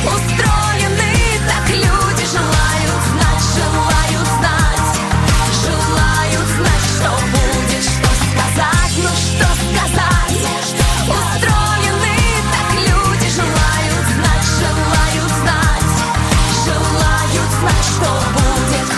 устроены, так люди желают знать, желают знать, желают знать, что будет, что сказать, ну что сказать. Устроены, так люди желают знать, желают знать, желают знать, что будет.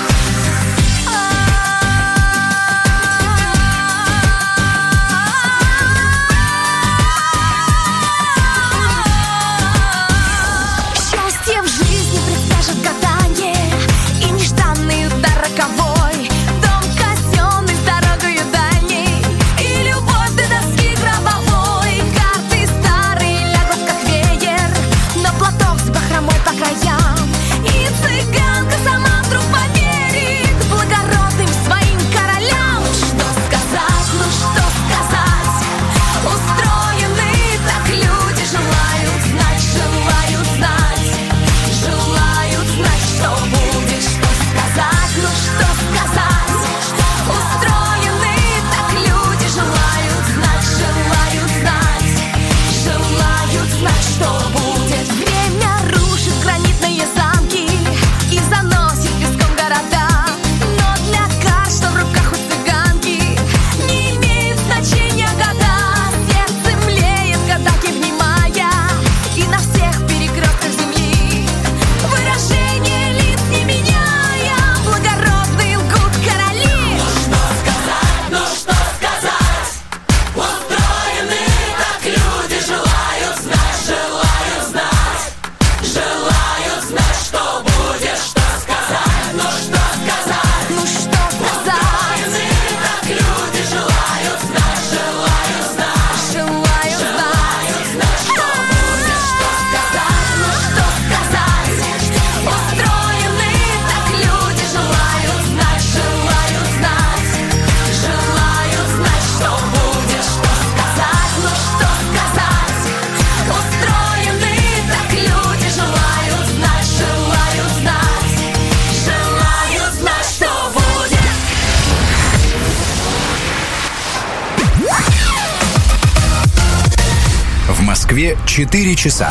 Счастье в жизни предскажет гадание, и нежданный удар роковой, дом казенный с дорогою дальней, и любовь до доски гробовой. Карты старые лягут как веер, на платок с бахромой по краям, и цыганка сама вдруг поверит благородным своим королям. Что сказать, ну что сказать? Устроены, так люди желают знать, желают знать, желают знать, что будет, что сказать, ну что сказать. Устроены, так люди желают знать, желают знать, желают знать, что будет. Время рушит гранитные замки и заносит песком города, но для карт, что в руках у цыганки, не имеют значения года. Сердце млеет, гадалки внимая, и на всех перекрестках земли выражение лиц не меняя, благородные лгут короли. Ну что сказать? Устроены, так люди желают знать, желают знать, желают знать, что будет, что сказать, ну что сказать? Ну что сказать? Устроены, так люди желают знать, желают знать, Желаю знать, знать, что будет, что сказать, ну что сказать? Устроены, так люди желают знать, желают знать, желают знать, что будет, что сказать, ну что сказать? Устроены, так люди желают знать, желают знать, желают знать, что будет. В Москве 4 часа.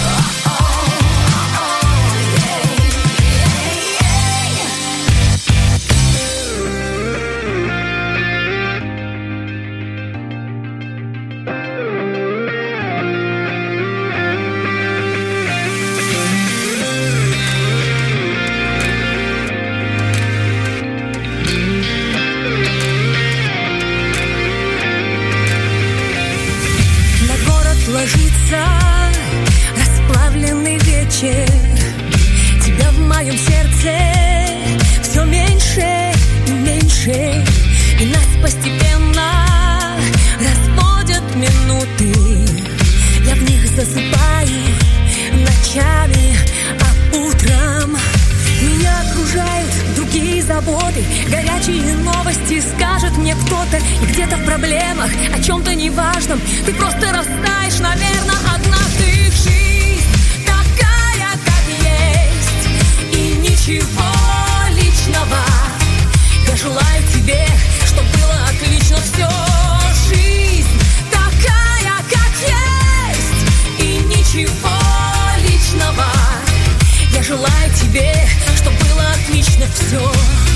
На город ложится расплавленный вечер. Тебя в моем сердце все меньше и меньше, и нас постепенно разводят минуты. Я в них засыпаю ночами, а утром меня окружают другие заботы. Горячие новости скажет мне кто-то, и где-то в проблемах о чем-то неважном ты просто растаешь, наверное, однажды. Жизнь такая, как есть, и ничего личного. Я желаю тебе, чтоб было отлично все. Жизнь такая, как есть, и ничего личного. Я желаю тебе, чтоб было отлично все.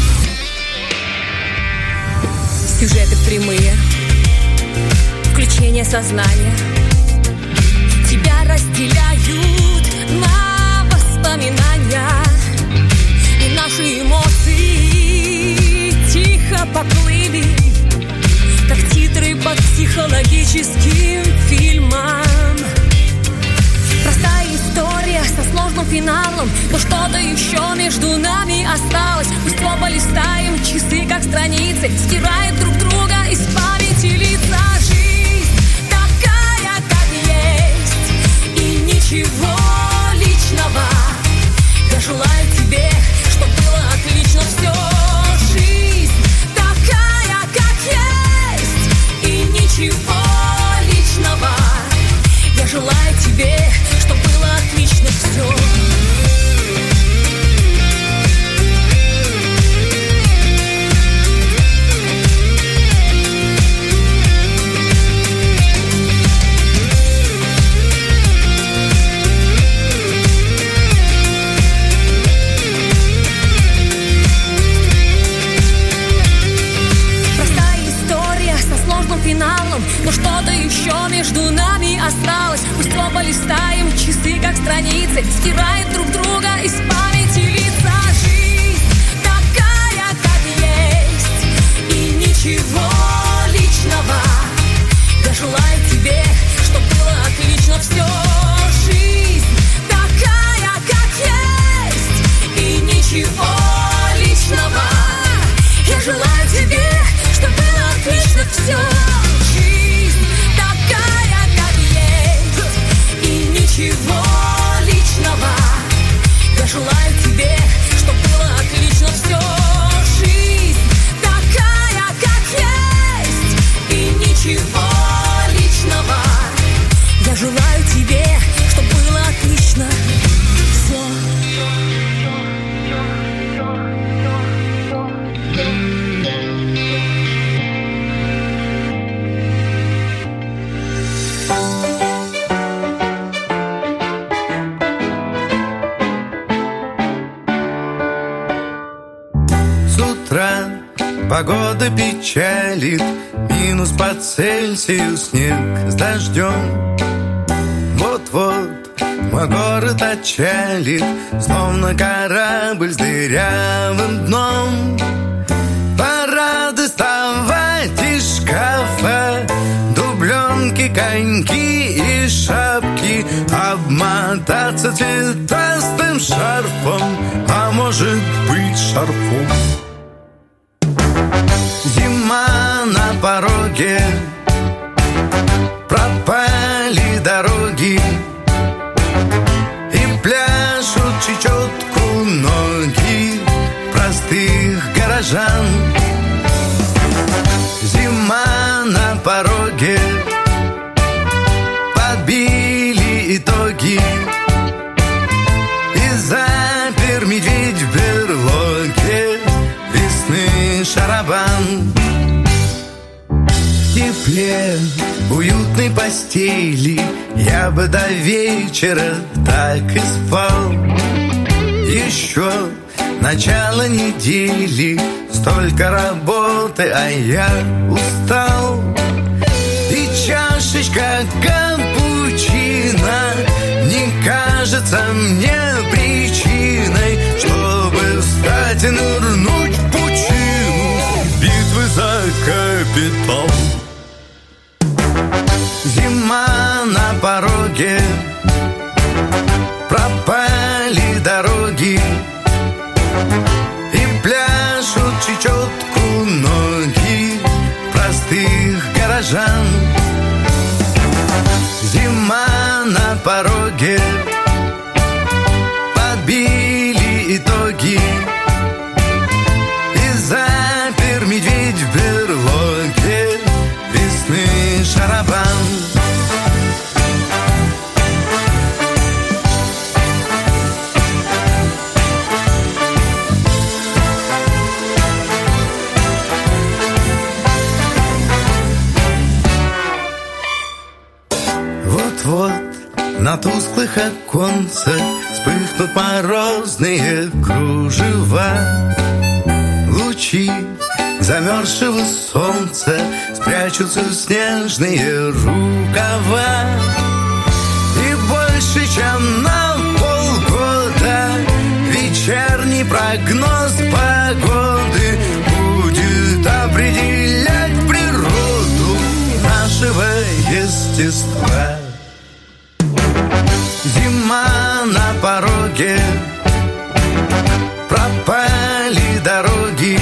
Сюжеты прямые, включение сознания. Тебя разделяют на воспоминания, и наши эмоции тихо поплыли, как титры под психологическим фильмом. Простая история со сложным финалом, но что-то еще между нами осталось. Пусть оба листаем часы, как страницы, стирают друг друга из памяти лица. Жизнь такая, как есть, и ничего личного. Я желаю тебе, чтоб было отлично все. Жизнь такая, как есть, и ничего личного. Я желаю тебе, чтоб было отлично все. Погода печалит, минус по Цельсию, снег с дождем. Вот-вот мой город отчалит, словно корабль с дырявым дном. Пора доставать из шкафа дубленки, коньки и шапки, обмотаться цветастым шарфом, а может быть шарфом. Зима на пороге, пропали дороги, и пляшут чечетку ноги простых горожан. Зима на пороге, подбили итоги, и запер медведь в берлоге весны шарабан. В тепле уютной постели я бы до вечера так и спал. Еще начало недели, столько работы, а я устал. И чашечка капучино не кажется мне причиной, чтобы встать и нырнуть в пучину битвы за капитал. Зима на пороге, пропали дороги, и пляшут чечетку ноги простых горожан. Зима на пороге, подбили итоги, и запер медведь в берлоге весны шарабан. Вот-вот на тусклых оконцах вспыхнут морозные кружева. Лучи замерзшего солнца спрячутся в снежные рукава. И больше, чем на полгода вечерний прогноз погоды будет определять природу нашего естества. Зима на пороге, пропали дороги,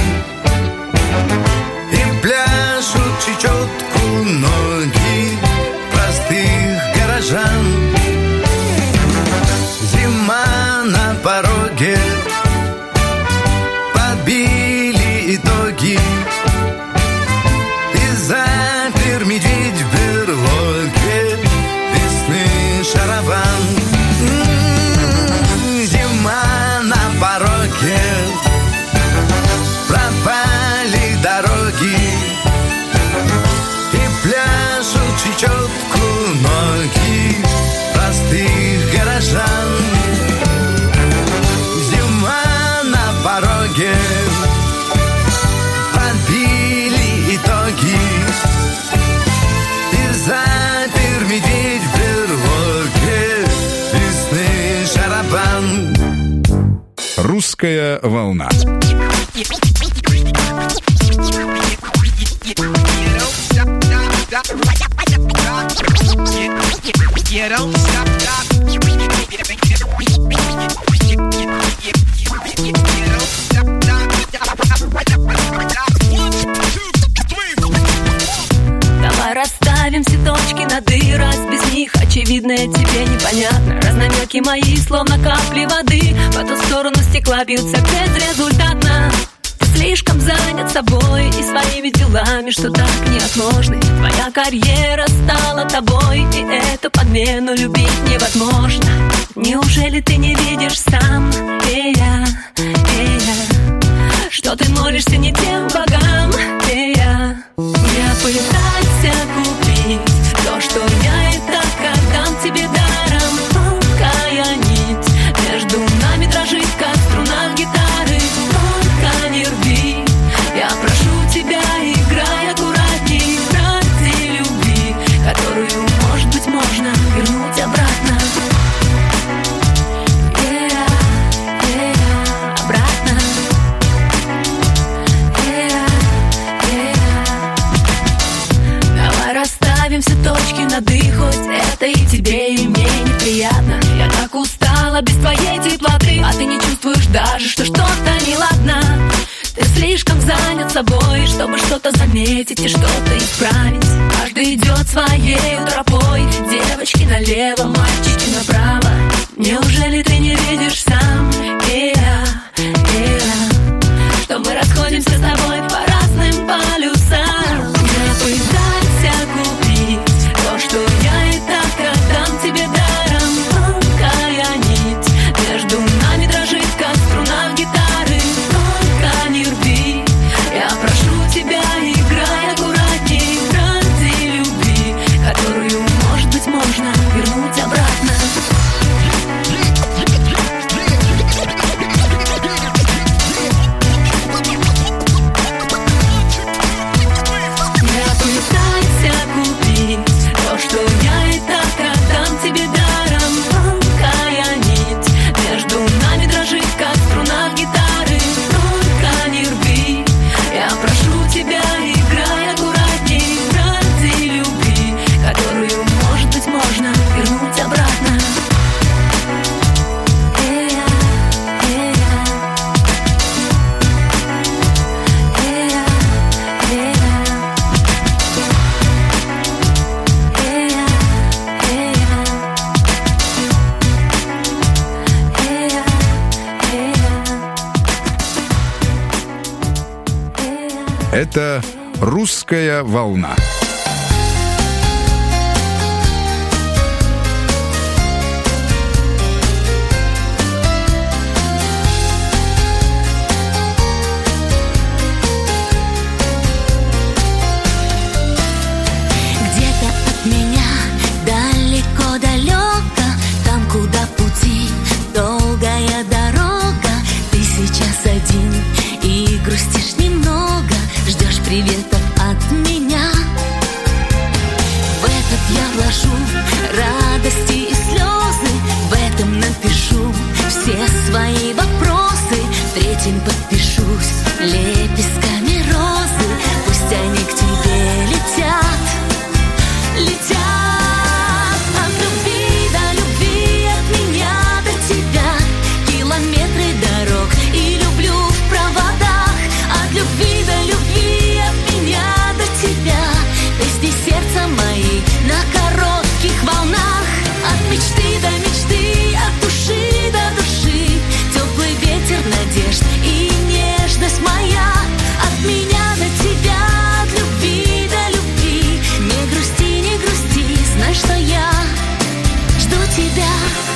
и пляшут чечетку ноги простых горожан. Зима на пороге, подбили итоги, и запер медведь в берлоге весны шарабан. Зима на пороге, пропали дороги, и пляшут чечетку ноги простых горожан. Зима на пороге, подбили итоги, и запер медведь в берлоге весны шарабан. Русская волна. Давай расставим все точки над «и», раз без них очевидное тебе непонятно. Разномерки мои, словно капли воды, по ту сторону стекла бьются безрезультатно. Ты слишком занят собой и своими делами, что так неотложны. Твоя карьера стала тобой, и эту подмену любить невозможно. Неужели ты не видишь сам, что ты молишься не тем богам, Не пытайся купить то, что я и так отдам тебе даром. Тонкая нить между нами дрожит, как струна гитары. Только не рви, я прошу без твоей теплоты. А ты не чувствуешь даже, что что-то неладно. Ты слишком занят собой, чтобы что-то заметить и что-то исправить. Каждый идет своей тропой. Девочки налево, мальчики направо. Неужели ты не видишь сам, что мы расходимся с тобой по разным полюсам? Не пытайся купить то, что я и так отдам тебе даром. Тонкая нить между нами дрожит, как струна гитары. Только не рви, я прошу тебя, играй аккуратней. Ради любви, которую, может быть, можно вернуть обратно. Что я и так отдам тебе даром. Тонкая нить между нами дрожит, как струна гитары. Только не рви, я прошу тебя, играй аккуратней. Ради любви, которую, может быть, можно вернуть обратно. Это «Русская волна». Где-то от меня далеко-далеко, там, куда пути долгая дорога. Ты сейчас один и грустишь немного, ждешь приветов от меня. В этот я вложу радости и слезы, в этом напишу все свои вопросы. В третьем подпишусь лепестками розы. Пусть они к тебе летят, летят. От любви до любви, от меня до тебя километры дорог и люблю в проводах. От любви до любви, от меня до тебя песни сердца мои на коротких волнах. От мечты до мечты, от души до души, теплый ветер надежд и нежность моя. От меня до тебя, от любви до любви, не грусти, не грусти, знай, что я жду тебя.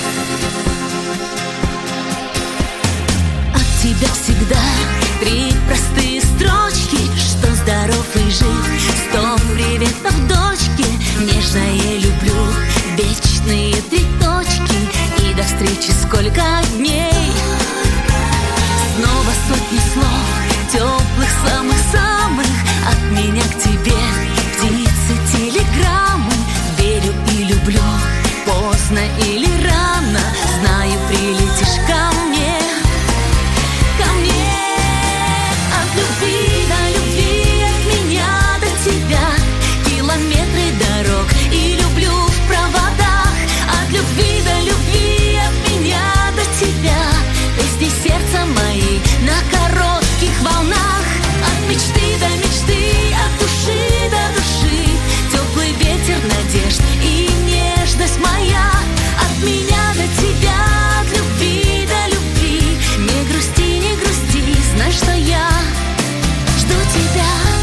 От тебя всегда три простые строчки, что здоров и жив, 100 приветов дочке. Нежное люблю, вечные три точки, и до встречи сколько дней. Снова сотни слов, теплых самых-самых, от меня к тебе птицы, телеграммы. Верю и люблю, поздно или рано, знаю, прилетишь ко мне. Ко мне. От любви до любви, от меня до тебя километры дорог и люблю в проводах. От любви до любви, от меня до тебя песни сердца мои на коротких волнах. От мечты до мечты, от души до души, теплый ветер надежд и нежность моя. От меня до тебя, от любви до любви, не грусти, не грусти, знай, что я жду тебя.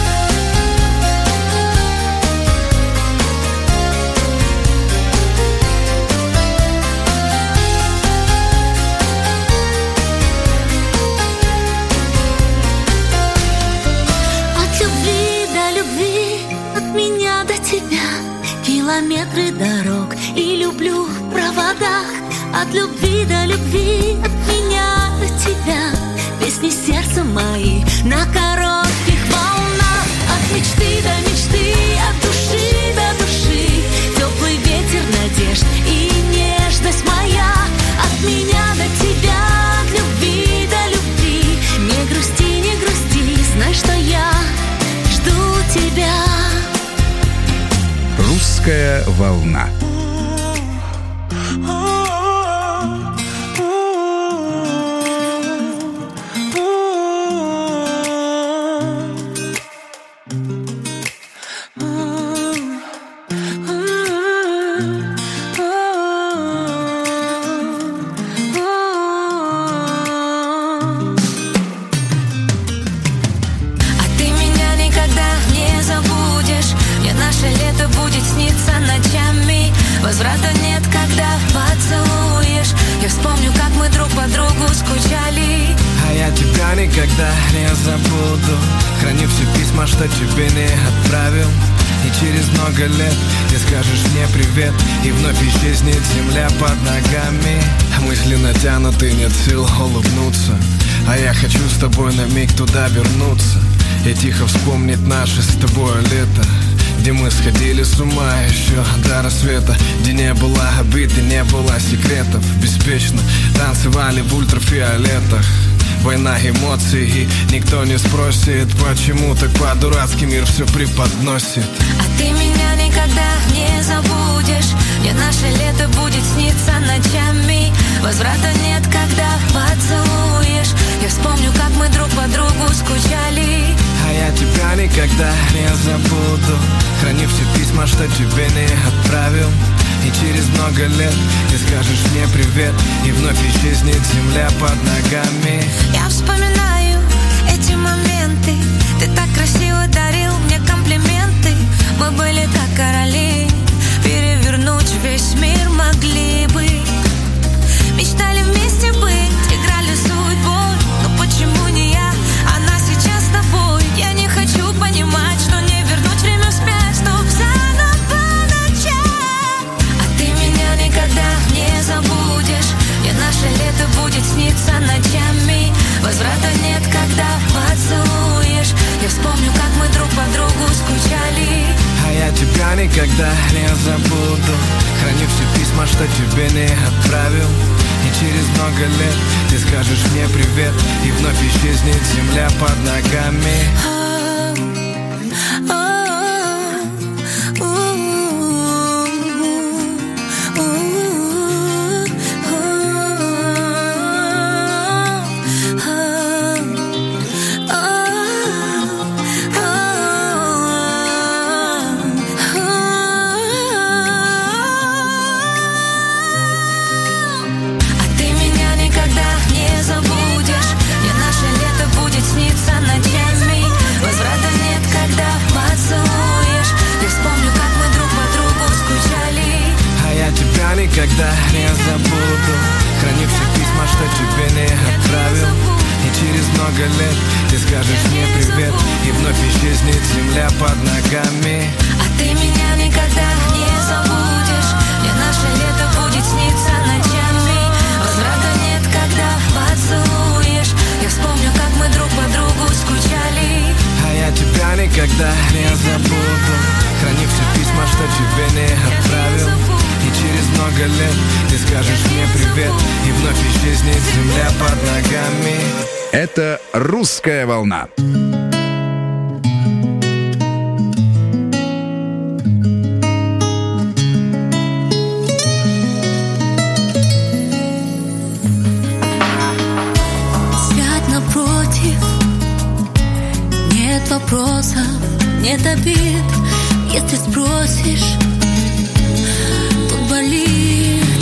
От любви до любви, от меня до тебя километры дорог и люблю в проводах. От любви до любви, от меня до тебя песни сердца мои на коротких волнах. От мечты до мечты, от души до души, теплый ветер надежд и нежность моя. От меня до тебя, от любви до любви, не грусти, не грусти, знай, что я жду тебя. «Русская волна». никогда не забуду. Храню все письма, что тебе не отправил. И через много лет ты скажешь мне привет, и вновь исчезнет земля под ногами. Мысли натянуты, нет сил улыбнуться, а я хочу с тобой на миг туда вернуться и тихо вспомнить наше с тобой лето, где мы сходили с ума еще до рассвета, где не было обид и не было секретов. Беспечно танцевали в ультрафиолетах. Война эмоций, и никто не спросит, почему так по-дурацки мир все преподносит. А ты меня никогда не забудешь. Мне наше лето будет сниться ночами. Возврата нет, когда поцелуешь. Я вспомню, как мы друг по другу скучали. А я тебя никогда не забуду. Храню все письма, что тебе не отправил. И через много лет ты скажешь мне привет, и вновь исчезнет земля под ногами. Я вспоминаю эти моменты. Ты так красиво дарил мне комплименты. Мы были как короли, перевернуть весь мир могли бы. Мечтали вместе быть, играли судьбой. Но почему не я, она сейчас с тобой? Я не хочу понимать, что не вернуть время вспять, чтоб заново начать. А ты меня никогда не забудешь. Мне наше лето будет сниться ночами. Возврата нет, когда поцелуешь. Я вспомню, как мы друг по другу скучали. А я тебя никогда не забуду. Храню все письма, что тебе не отправил. И через много лет ты скажешь мне привет, и вновь исчезнет земля под ногами. Никогда не забуду. Храню все письма, что тебе не отправил. И через много лет ты скажешь мне привет, и вновь исчезнет земля под ногами. А ты меня никогда не забудешь. Мне наше лето будет сниться ночами. Возврата нет, когда поцелуешь. Я вспомню, как мы друг по другу скучали. А я тебя никогда не забуду. Храню все письма, что тебе не отправил. И через много лет ты скажешь мне привет, и вновь исчезнет земля под ногами. Это «Русская волна». Сядь напротив, нет вопросов, нет обид. Если спросишь, болит,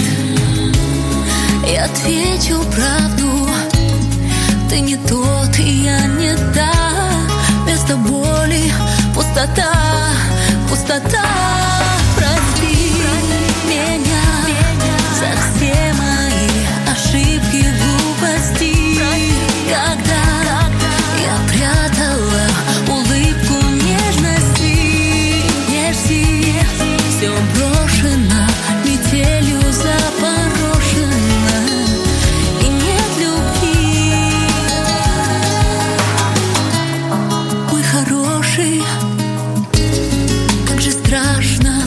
я отвечу правду. Ты не тот, и я не та. Вместо боли пустота, пустота. Прости меня за все мои ошибки, глупости. Когда я прятала улыбку нежности, нежности, все брошено, метелью запорошено, и нет любви. Мой хороший, как же страшно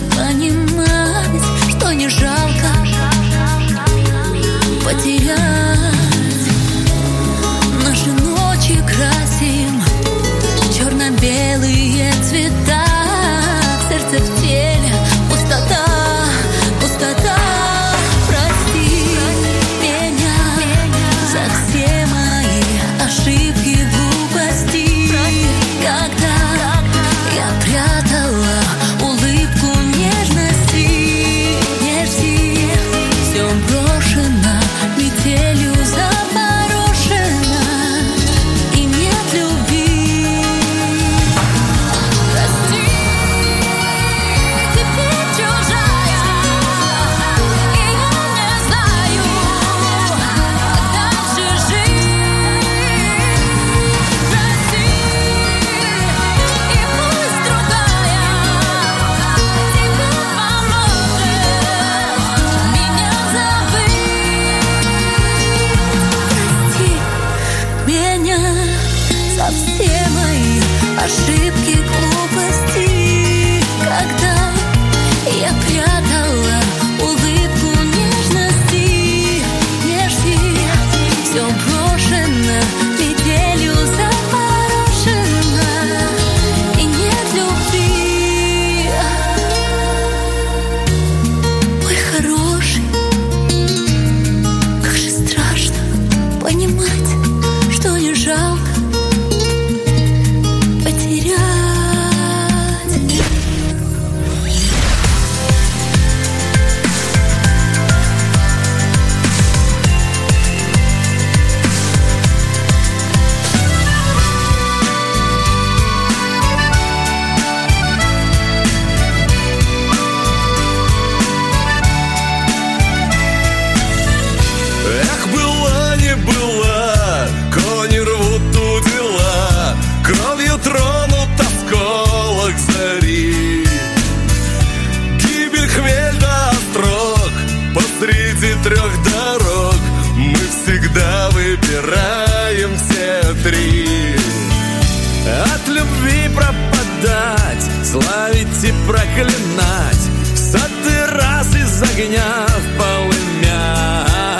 ошибки, глупости. Когда я прятала улыбку нежности, все брошено, метелью заморожено, и нет любви. Мой хороший, как же страшно понимать, что не жалко потерять. Эх, была, не была, кони рвут у дела, кровью тронут осколок зари. Гибель, хмель да острог, посреди 3 дорог мы всегда выбираем все 3. От любви пропадать, славить и проклинать, в 100-й раз из огня в полымя.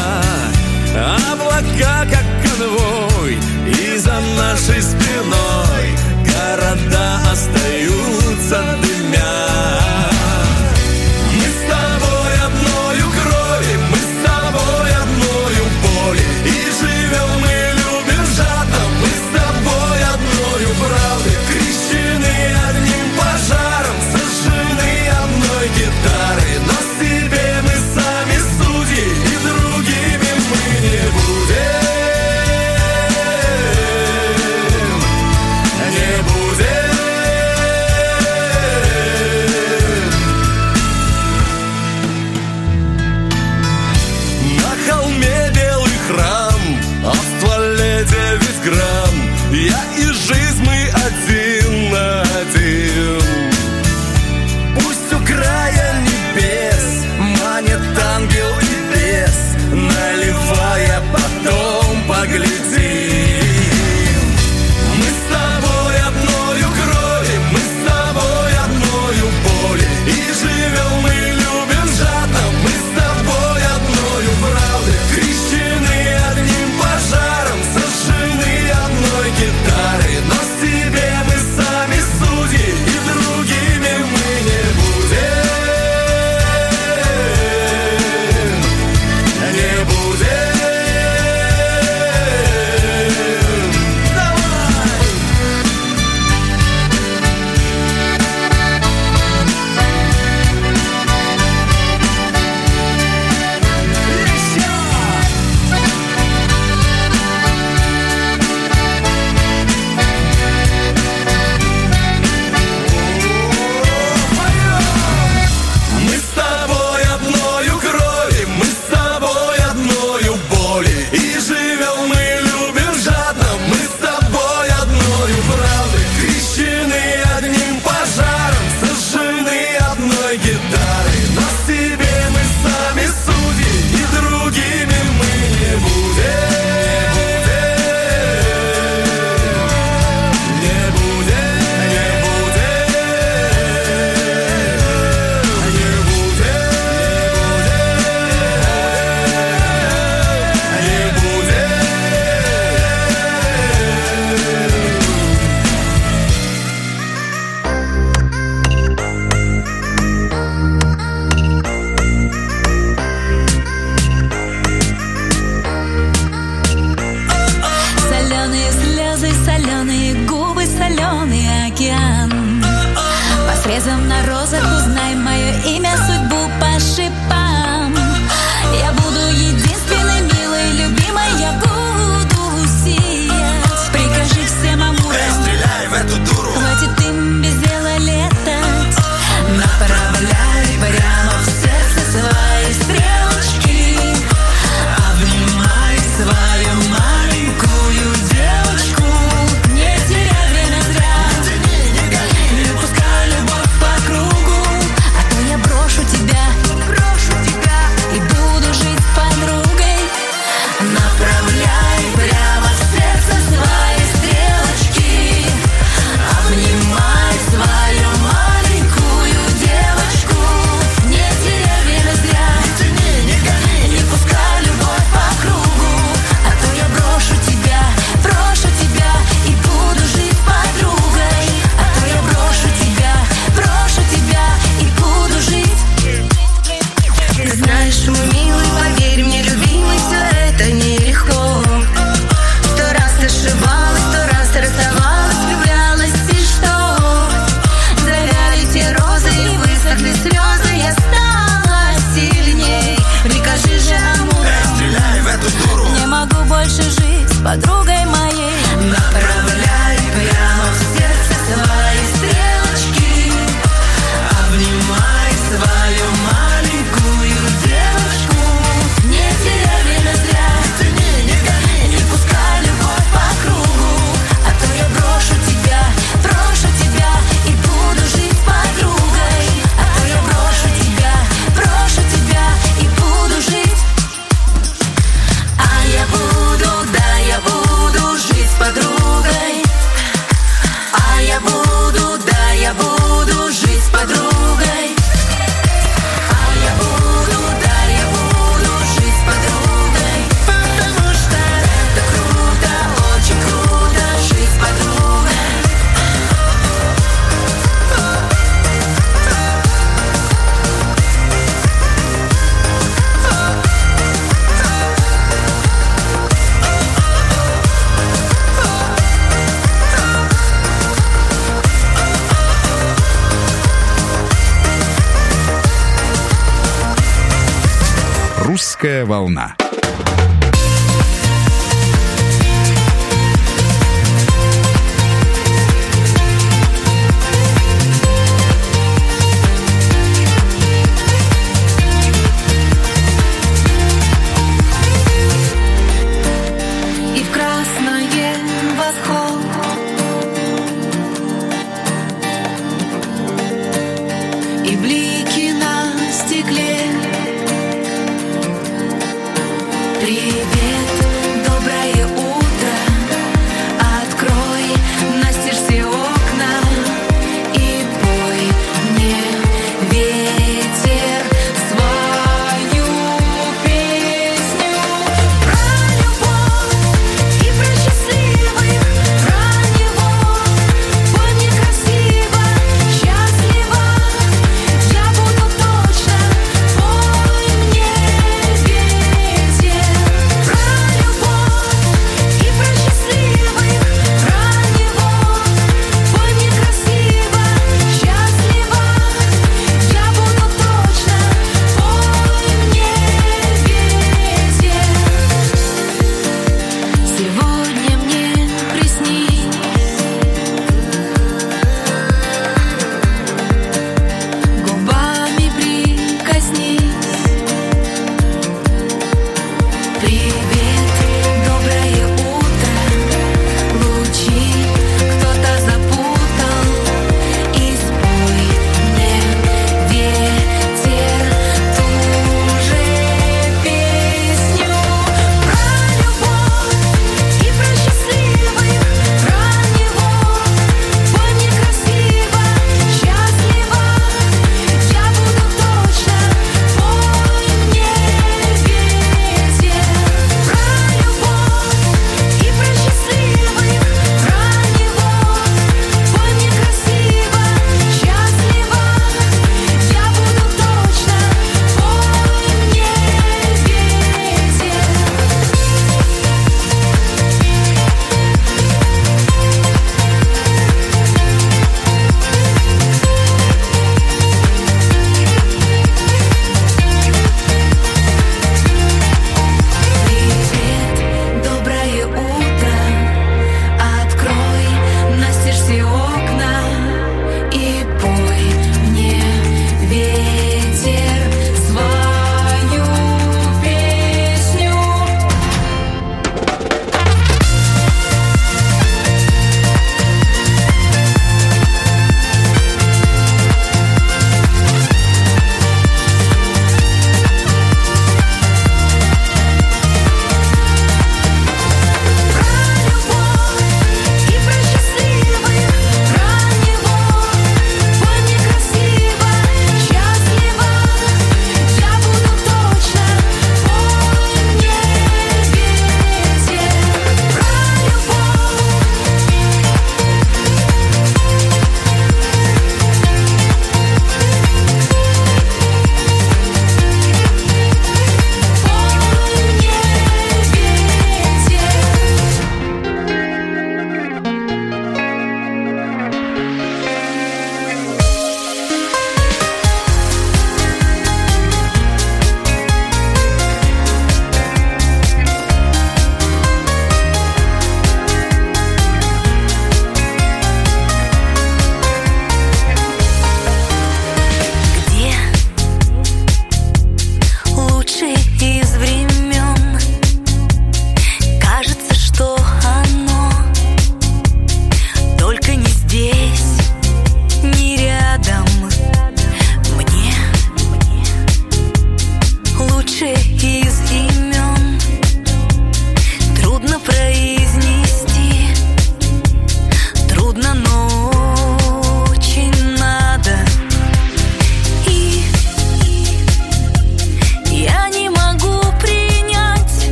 Облака, как конвой, и за нашей спиной города остаются дымя. Мы с тобой одною крови, мы с тобой одною боли, и живем мы, любим жадно, мы с тобой одною правды, крещены одним пожаром, сожжены одной гитарой, но себе мы сами судьи, и другими мы не будем, не будем. На холме белый храм, а в стволе 9 грамм, я и жизнь мы один на один. Пусть у края небес манит ангел и бес, наливая потом поглядим. Мы с тобой одною крови, мы с тобой одною боли, и живем мы, любим жадно, мы с тобой одною правды, крещены одним пожаром, сожжены одной гитарой, но себе мы сами судьи, и другими мы не будем, не будем. Давай! Мы с тобой одною крови, мы с тобой одною боли, и живем мы, любим жадно, мы с тобой одною правды, крещены одним пожаром, сожжены одной гитарой, но себе мы сами судьи, и другими мы не будем, не будем, не будем, не будем, не будем. Соленые слезы, соленые губы, соленый океан. По срезам на розах узнай мое имя, судьбу по шипам. Я буду единственной, милой, любимой, я буду сиять. Прикажи всем амурам, Стреляй в эту дуру, хватит им без дела летать. Направляй прямо в сердце свои стрелочки. Обнимай свою маленькую девочку. Не теряй подругой моей. Направляй прямо в сердце свои стрелочки, обнимай свою маленькую девушку. Не теряй время зря, не гони, не пускай любовь по кругу. А то я брошу тебя и буду жить с подругой. А то я брошу тебя и буду жить. А я буду, да, я буду жить с подругой. А я буду, да, я буду жить с подругой. А я буду, да, я буду жить с подругой. Потому что это круто, очень круто жить с подругой. «Русская волна». И в красное восход, и блики на стекле,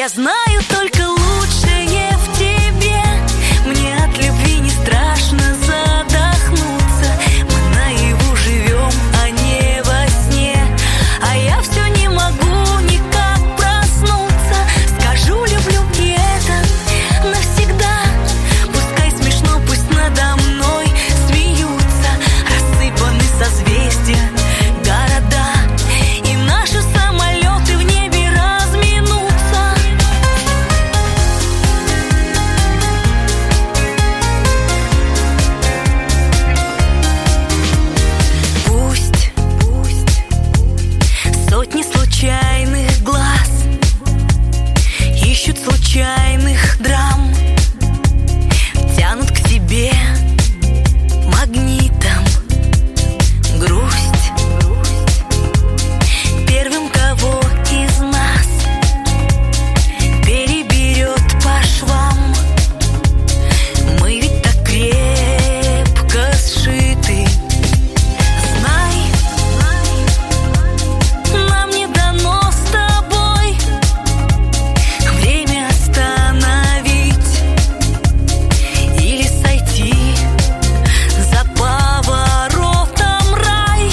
знаю только лучшее в тебе. Мне от любви не страшно задохнуться. Мы наяву живем, а не во сне. А я все не могу никак проснуться. Скажу, люблю, и это навсегда. Пускай смешно, пусть надо мной смеются. Рассыпаны созвездия, города, и наши самолеты в небе разминутся. Пусть сотни случайных глаз ищут случайных драм, тянут к себе магнитом. Грусть первым, кого из нас переберет по швам. Мы ведь так крепко сшиты. Знай, нам не дано с тобой время остановить или сойти за поворотом рай.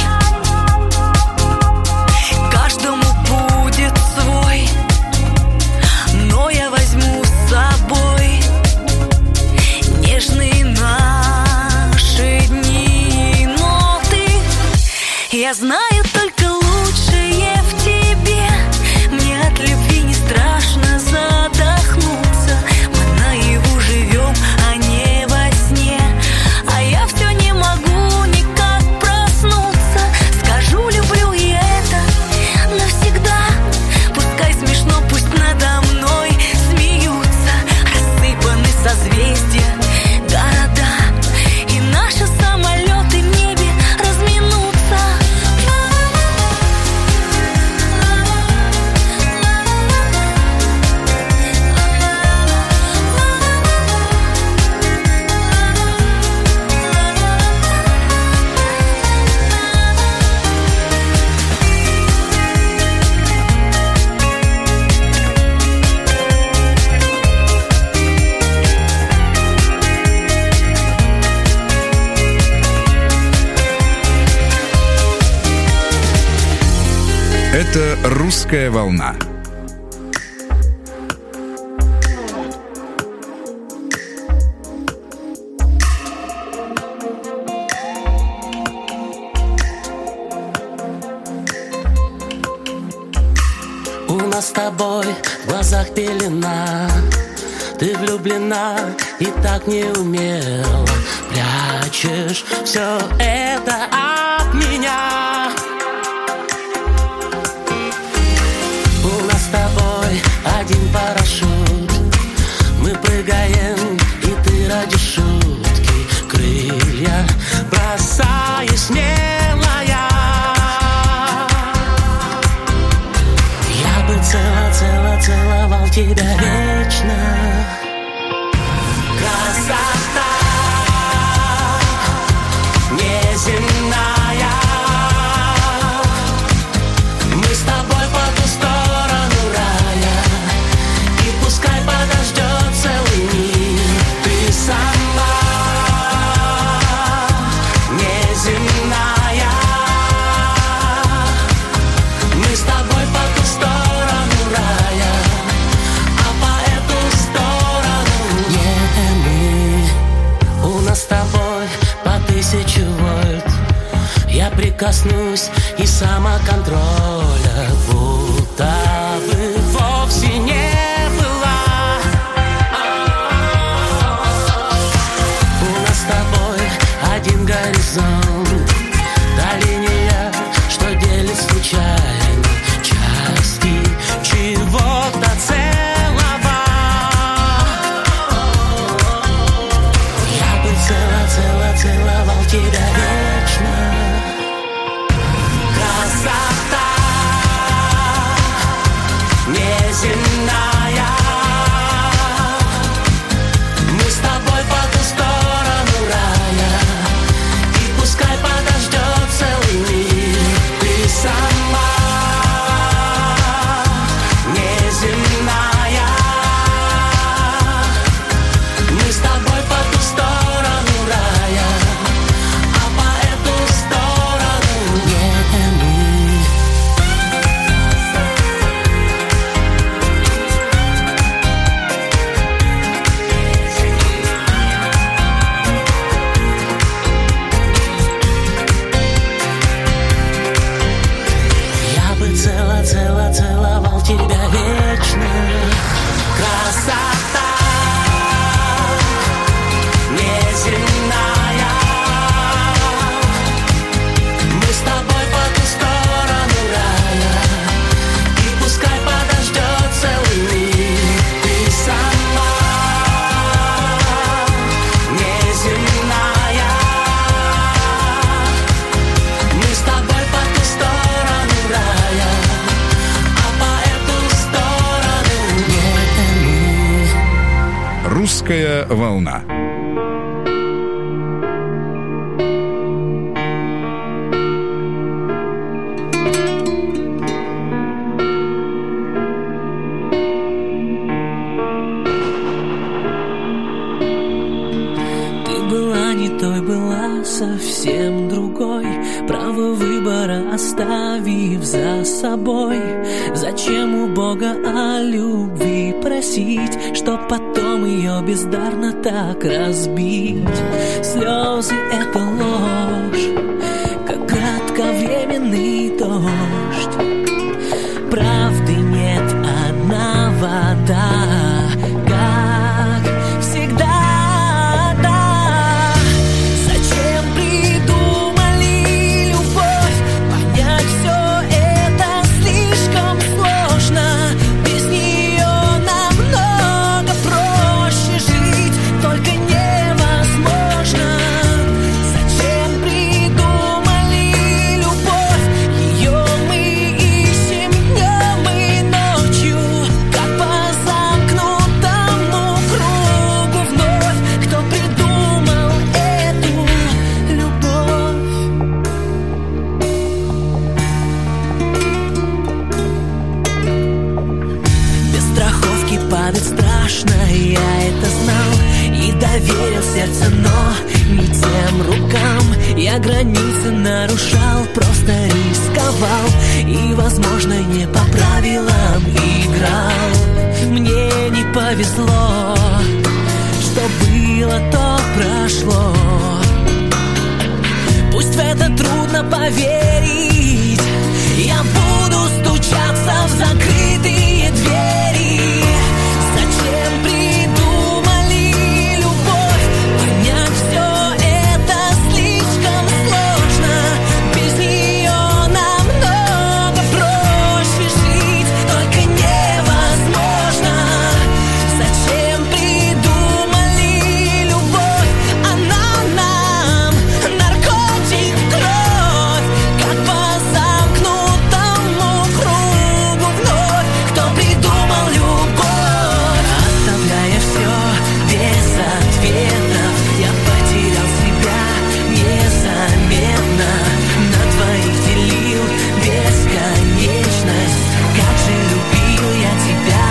Каждому будет свой, но я возьму с собой нежные наши дни и ноты. Я знаю только лучшее в тебе. Мне от любви не страшно задохнуться. Мы наяву живем, а не во сне. А я все не могу никак проснуться. Скажу, люблю, и это навсегда. Пускай смешно, пусть надо мной смеются. Рассыпаны созвездия, города, и наши самолеты в небе разминутся. Это «Русская волна». У нас с тобой в глазах пелена. Ты влюблена и так неумело прячешь все это от меня. У нас с тобой один парашют. Мы прыгаем, и ты ради шутки крылья бросаешь смелая. Я бы целовал тебя вечно. Красота неземная. Мы с тобой по ту сторону рая, и пускай подождет целый мир. Ты сама неземная. Мы с тобой по ту сторону рая, а по эту сторону не мы. У нас с тобой по 1000 вольт. Я прикоснусь, и самоконтроля будто бы вовсе не было. У нас с тобой один горизонт, та линия, что делит случайно части чего-то целого. Я бы целовал тебя вечно. Красота неземная. Мы с тобой по ту сторону рая, и пускай подождет целый мир. Ты сама неземная. Русская волна. Совсем другой, право выбора оставив за собой. Зачем у Бога о любви просить, чтоб потом ее бездарно так разбить? Слезы — это ложь, как кратковременный дождь. Правды нет, одна вода, как всегда. Доверил сердце, но не тем рукам. Я границы нарушал, просто рисковал и, возможно, не по правилам играл. Мне не повезло, что было, то прошло. Пусть в это трудно поверить, я буду стучаться в закрытые двери. Зачем придумали любовь? Понять все это слишком сложно. Без нее намного проще жить, только невозможно. Зачем придумали любовь? Она нам наркотик в кровь, как по замкнутому кругу вновь. Кто придумал любовь? Оставляя все без ответов, я потерял себя незаметно. На двоих делил бесконечность. Как же любил я тебя.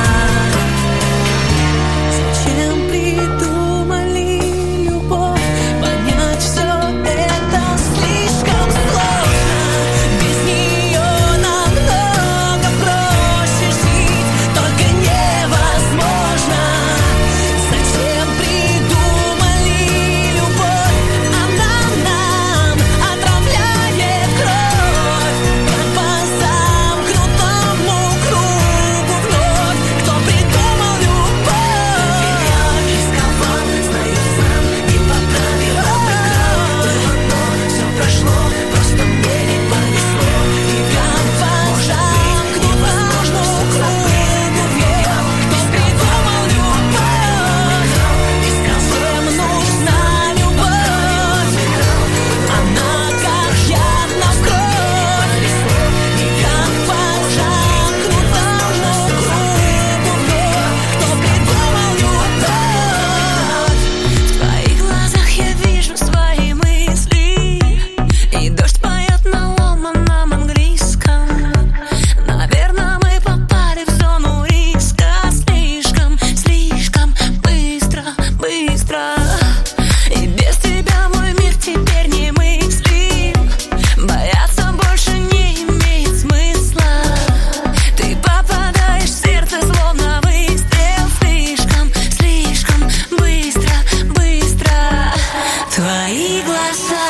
Зачем придумали любовь? Понять все это слишком сложно. Без нее намного проще жить, только невозможно. Зачем придумали любовь? Она нам отравляет кровь, как по замкнутому кругу вновь. Кто придумал любовь? Я рисковал, знаю сам, не по правилам играл. Было, но все прошло, просто мне не повезло. И как по замкнутому кругу вновь. Кто придумал любовь? Всем нужна любовь. Она как яд на кровь. И как по замкнутому кругу вновь. Кто придумал любовь? В твоих глазах я вижу свои мысли, и дождь поет на ломаном английском. Наверное, мы попали в зону риска. Слишком, слишком быстро, быстро. И без тебя мой мир теперь не мыслим. Бояться больше не имеет смысла. Ты попадаешь в сердце, словно выстрел. Слишком, слишком быстро, быстро. Твои глаза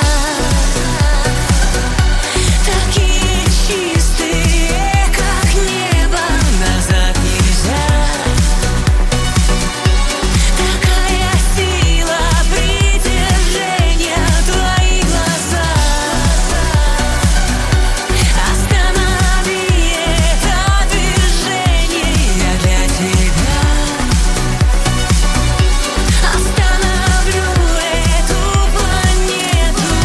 такие чистые, как небо. Назад нельзя. Такая сила притяжения. Твои глаза. Останови это движение. Я для тебя остановлю эту планету.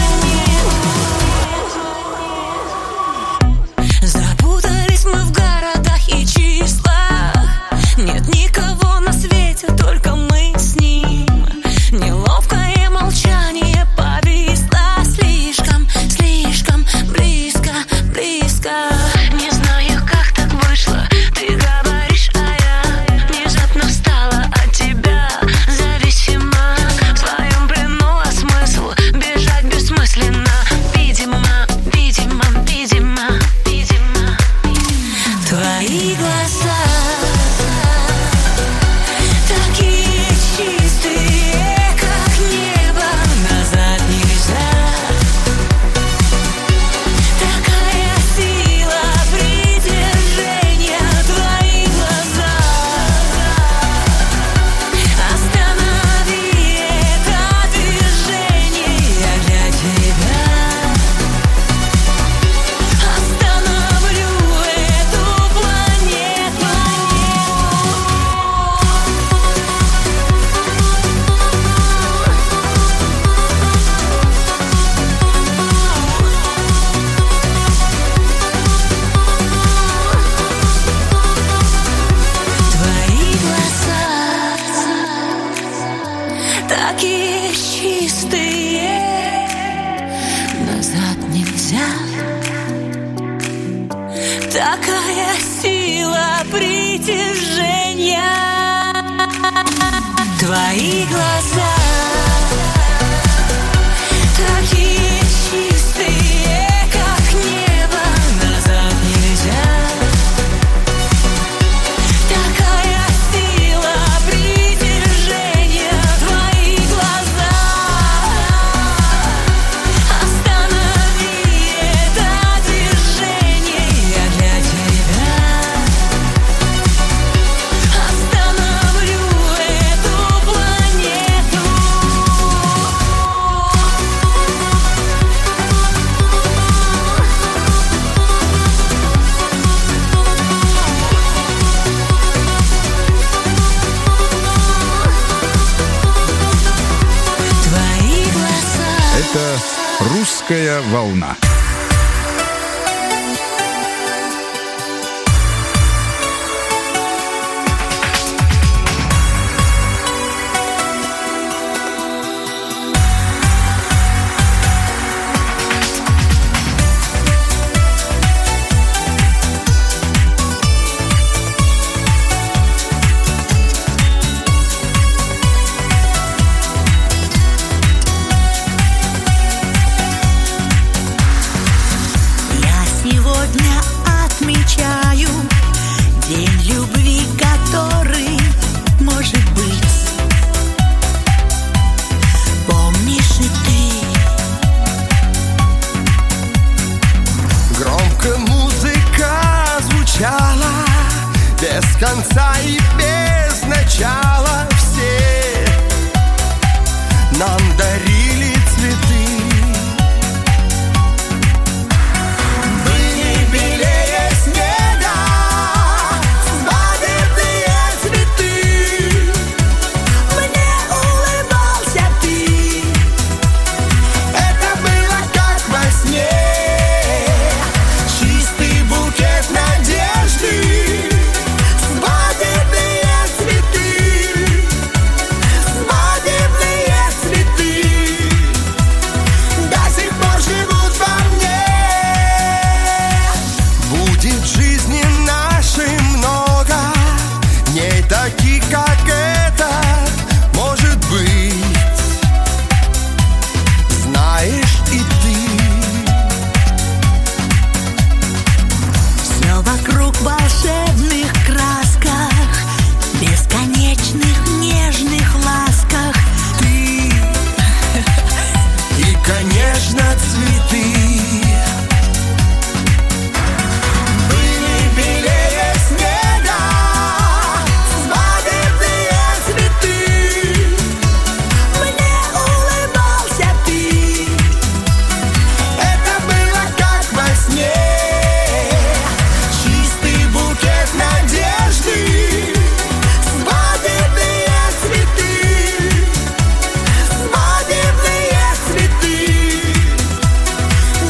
сила притяжения. Твои глаза такие чистые, как небо, назад нельзя. Такая сила притяжения. Твои глаза останови это движение. Я для тебя остановлю эту планету. Твои глаза. Это «Русская волна». Я сегодня отмечаю день любви, который может быть. Помнишь и ты? Громко музыка звучала, без конца и без начала. Все нам дарили цветы, были белее снега, свадебные цветы. Мне улыбался ты. Это было как во сне, чистый букет надежды, свадебные цветы, свадебные цветы до сих пор живут во мне. Будет жизни нашей много, не таких, как это, может быть. Знаешь и ты. Все вокруг в волшебных красках, бесконечных нежных ласках. Ты И, конечно, цветы были белее снега, свадебные цветы. мне улыбался ты. Это было как во сне, чистый букет надежды, свадебные цветы, свадебные цветы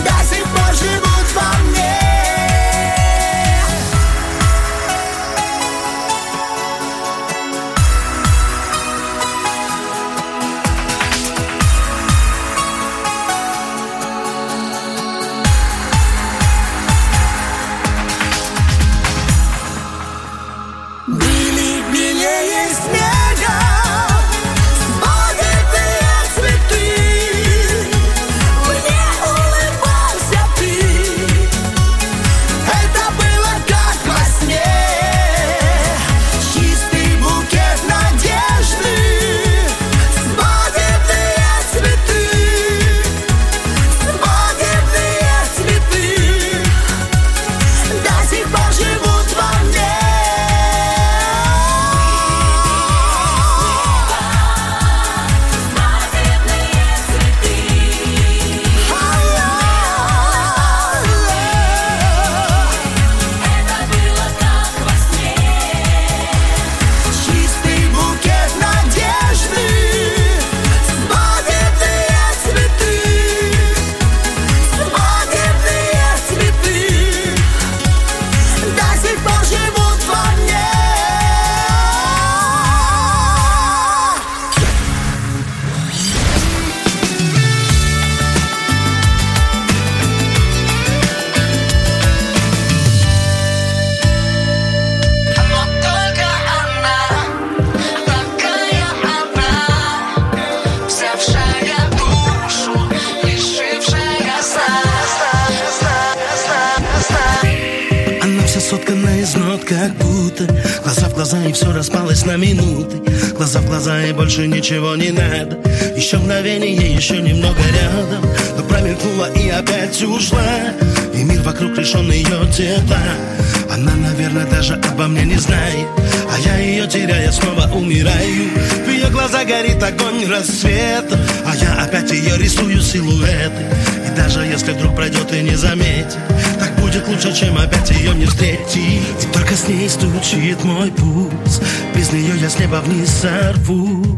вот как будто глаза в глаза, и все распалось на минуты. Глаза в глаза, и больше ничего не надо. Еще мгновение, еще немного рядом. Но промелькнула и опять ушла. И мир вокруг лишен ее тепла. Она, наверное, даже обо мне не знает. А я ее теряя, снова умираю. В ее глазах горит огонь рассвета. А я опять ее рисую силуэты. И даже если вдруг пройдет и не заметит, так будет лучше, чем опять ее не встретить. И только с ней стучит мой пульс. Без нее я с неба вниз сорвусь.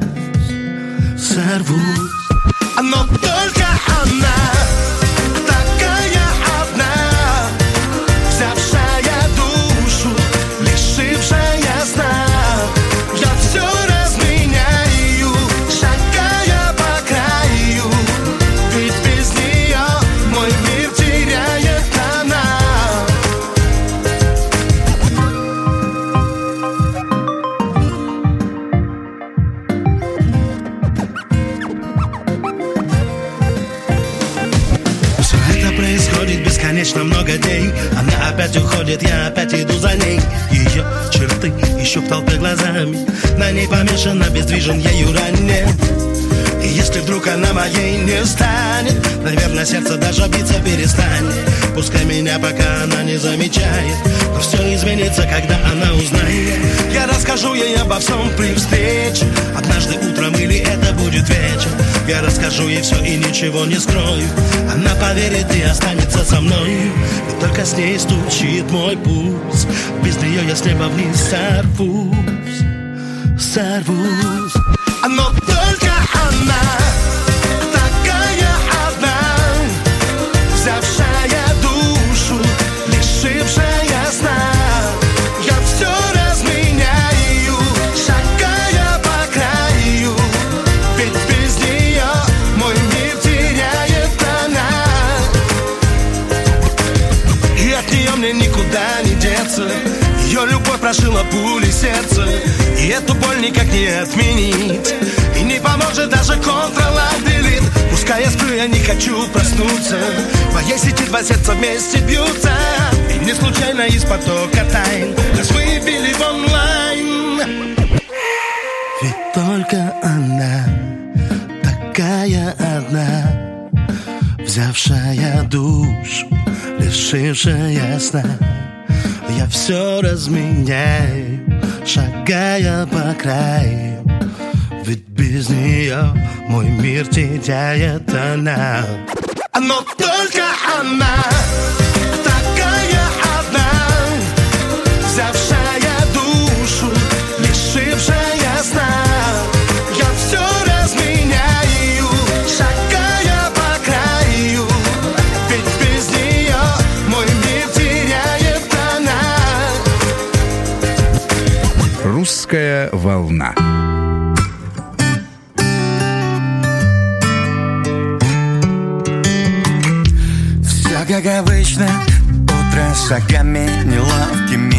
Но только она такая одна, взявшая душу, лишившая сна. Я все разменяю, шагая по краю. Ведь без нее мой мир теряет она. Происходит бесконечно много дней. Она опять уходит, я опять иду за ней. Ее черты ищу в толпе глазами. На ней помешан, обездвижен ею ранее. И если вдруг она моей не станет, наверное, сердце даже биться перестанет. Пускай меня пока она не замечает, но все изменится, когда она узнает. Я расскажу ей обо всем при встрече. Однажды утром или это будет вечер. Я расскажу ей все и ничего не скрою. Она поверит и останется со мной. И только с ней стучит мой пульс. Без нее я с неба вниз сорвусь. Но только она такая одна, взявшая душу, лишившая сна. Я все разменяю, шагая по краю. Ведь без нее мой мир теряет она. И от нее мне никуда не деться. Ее любовь прошила пули сердца. И эту боль никак не отменить. И не поможет даже Ctrl-Alt-Delete. Пускай я сплю, я не хочу проснуться. В моей сети два сердца вместе бьются. И не случайно из потока тайн нас выбили в онлайн. Ведь только она такая одна, взявшая душу, лишившая сна. Я все разменяю, шагая по краю. Ведь без нее мой мир теряет она. Но только она такая одна, взявшая душу, лишившая сна. Я все разменяю, шагая по краю. Ведь без нее мой мир теряет она. Русская волна. Все как обычно, утро шагами неловкими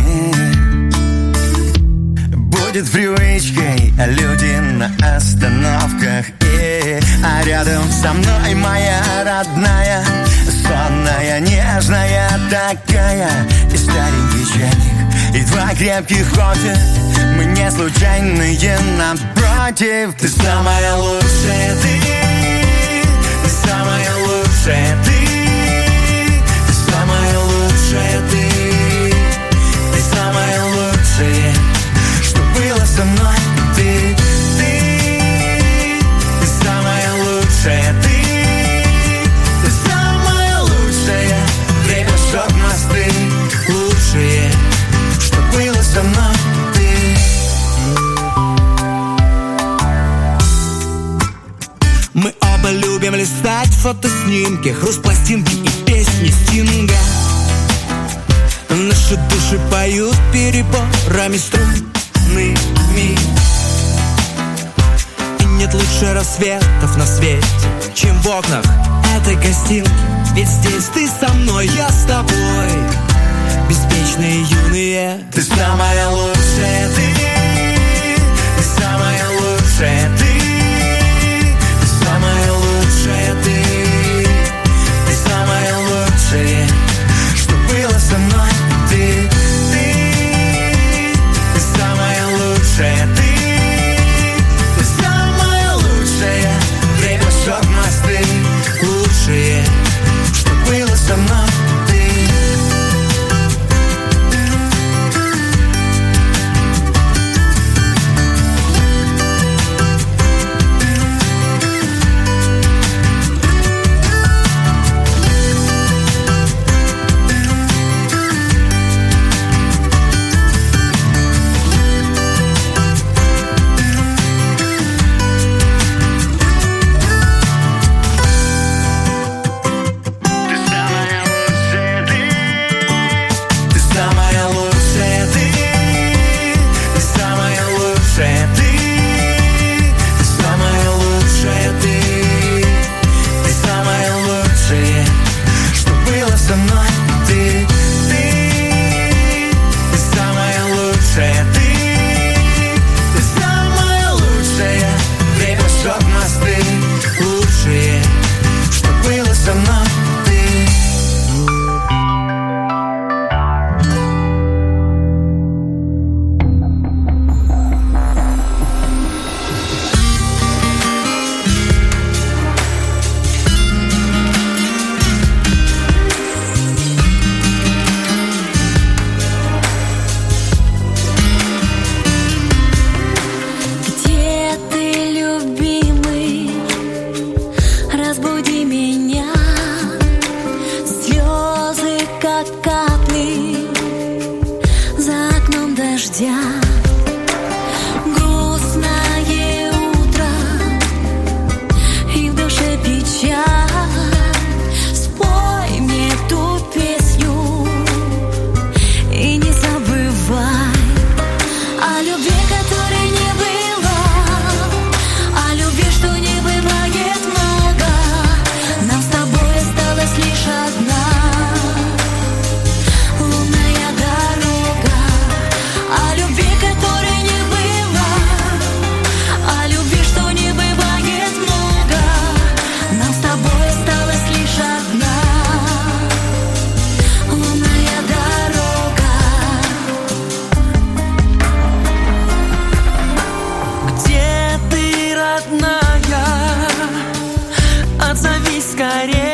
будет привычкой, а люди на остановках. А рядом со мной моя родная, сонная, нежная такая. И старенький чайник, и два крепких кофе. Мы не случайные, напротив. Ты самая лучшая, ты самая лучшая, ты самая лучшая, ты самая лучшая, что было со мной. Ты самая лучшая, ты самая лучшая. Время, чтоб мосты лучшие, что было со мной. Мы оба любим листать фотоснимки, хруст пластинки и песни Стинга. Наши души поют переборами струнными. И нет лучше рассветов на свете, чем в окнах этой гостинки. Ведь здесь ты со мной, я с тобой, беспечные юные. Ты самая лучшая, ты самая лучшая, ты самая лучшая, ты самая лучшая, что было со мной. Ты скорее.